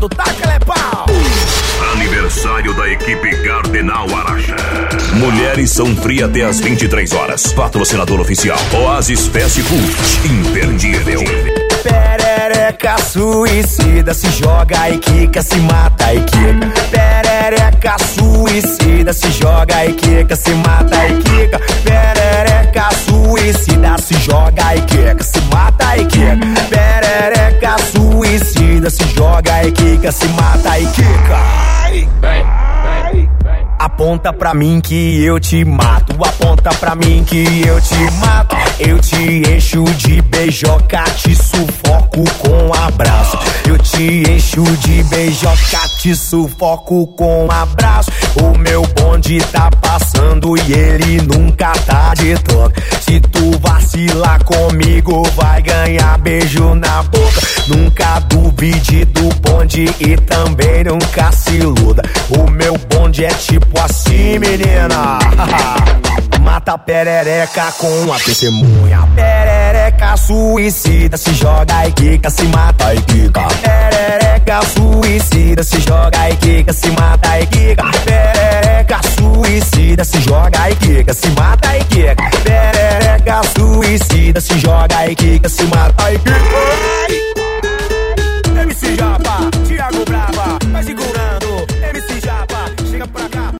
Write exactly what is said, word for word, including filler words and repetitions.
lado, taca-lhe pau. Aniversário da equipe Cardenal Araxá. Mulheres são fria até às vinte e três horas. Patrocinador oficial Oasis Fast Food. Imperdível. Perereca suicida, se joga e quica, se mata e quica. Perereca suicida, se joga e quica, se mata e quica. Perereca suicida, se joga e quica, se mata e quica. Perereca suicida, se joga e quica, se mata e quica. Aponta pra mim que eu te mato, aponta pra mim que eu te mato. Eu te encho de beijoca, te sufoco com abraço. Eu te encho de beijoca, te sufoco com abraço. O meu bonde tá passando e ele nunca tá de toque. Se tu vacilar comigo, vai ganhar beijo na boca. Nunca duvide do bonde e também nunca se iluda. O meu bonde é tipo assim, menina. Mata a perereca com a testemunha. Perereca suicida, se joga e quica, se mata e quica. Perereca suicida, se joga e quica, se mata e quica. Perereca suicida, se joga e quica, se mata e quica. Perereca suicida, se joga e quica, se mata e quica.